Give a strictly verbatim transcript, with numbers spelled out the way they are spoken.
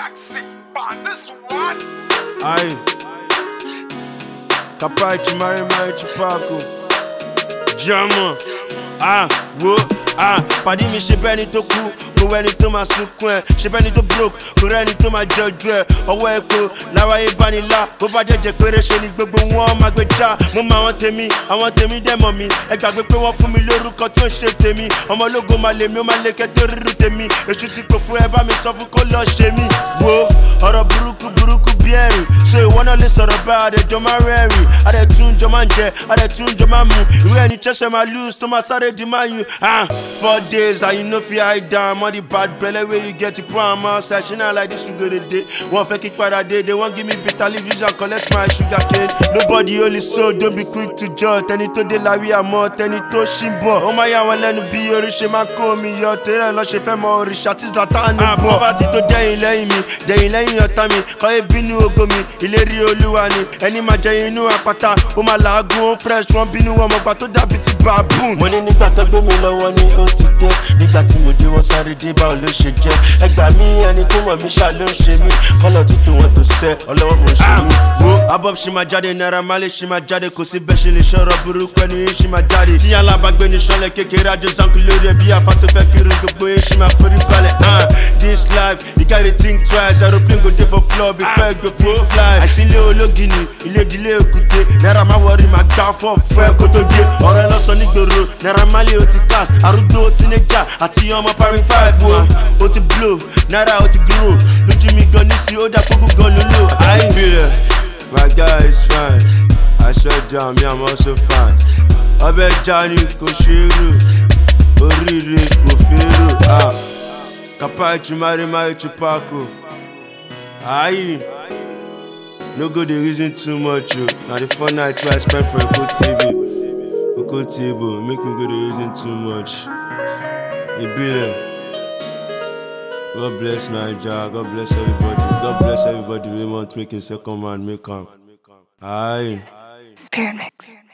backseat on this one. Aye. Capace, Mari Mari Chupaco. Jama. Ah, wo, ah. Padi mi ṣe bẹ́ni tó kú, kò wẹ́ni tó máa sunkún ẹ̀. Ṣe bẹ́ni tó broke, kò rẹ́ni tó máa jọjú ẹ̀. Ọwọ́ epo, lára ìbánilá. Bó bá jẹ́jẹ́ péré ṣe ni gbogbo wọn máa gbé já. Mo mọ àwọn tèmi, àwọn tèmi dẹ̀ mọ̀ mi. Ẹ gbàgbé pé wọ́n fún mi lórúkọ tí ó ṣe tèmi. Ọmọ ológo máa lè mi, ó máa lè kẹ́tọ́ rírú tèmi. Èṣù ti pò fún ẹ bá mi sọ fún kó lọ ṣe mí. Wo ọ̀rọ̀ burúkú burúkú bí ẹ̀rìn. So ìwọ náà lè sọ̀rọ̀ bá àdẹ̀jọ́ máa rẹ́rìn. Àdẹ̀tún jọ máa ń jẹ, àdẹ̀tún jọ máa ń mu. Ìwé ẹni Chelsea máa lose tó máa sáré di máa yun. Ah, four days and you know fi hide down. All the bad belly where you get it from outside. She not like this you go the day. One fake kick para day. They won't give me big television, collect my sugar cane. Nobody only so don't be quick to judge. Tẹni tó dé la wí àmọ́, tẹni tó ṣì ń bọ̀. Ó máa yà wọ́n lẹ́nu bí oríṣi máa kó mi yọ. Tẹ́lẹ̀ lọ ṣe fẹ́ mọ òrìṣà tí Zlatan ní bọ̀. Poverty tó dẹ̀yìn lẹ́yìn mi, dẹ̀yìn lẹ́yìn ọ̀tá mi. Kọ́ ebínú ògo mi, ìlérí Olúwa ni. Ẹni máa jẹ inú àpáta, ó máa làágùn, ó fresh, wọ́n bínú wọn mọ̀gbà tó dàbí ti baboon. Mo ní nígbà tó gbé mi lọ́wọ́ ni ó ti dé. Nígbà tí mo dé wọ́n sáré dé báwo ló ṣe jẹ́. Ẹ gbà mí ẹni tó mọ̀ mí ṣá ló ń ṣe mí. Kọ́lọ̀ tútù wọn tó sẹ́, ọlọ́wọ́ kò ń ṣe mí. Wo Abob ṣì máa jáde, Naira Marley ṣì máa jáde. Kò sí bẹ́ẹ̀ ṣe lè ṣọ̀rọ̀ burúkú ẹni yìí ṣì máa jáde. Tí alábàgbé ní ṣọlẹ̀ kékeré àjọ zanku lórí ẹ̀ bí afá tó fẹ́ kiri gbogbo yẹn ṣì máa forí balẹ̀. Ah, this life, you gotta think twice. Aeroplane go dey for floor before go go fly. Àìsílẹ̀ ológìní, ilé ìdílé èkúté. Naira má wọrí máa gbá fọ́ fún ẹ kó tó dé. Ọ̀rọ̀ ẹ lọ́sàn nígboro, Naira Marley ó ti cast. Arúgbó teenager àti ọmọ parí five wo. Ó ti blow, Naira ó ti grow. Lójú mi gan nísì ó dá kókó gan lólò. Àìbílẹ̀, my guy is fine. I swear down, me I'm also fine. Ọbẹ̀ já ni kò ṣe é rò, oríire kò fẹ́ rò. Ah, Capace, Mari Mari Chupaco. Aye. No go dey reason too much o. Na the fun night wey I spend for Eko T V. Eko T V make me go dey reason too much. Ibile. God bless Naija. God bless everybody. God bless everybody wey want make him second man make am. Aye. Spirit Mix.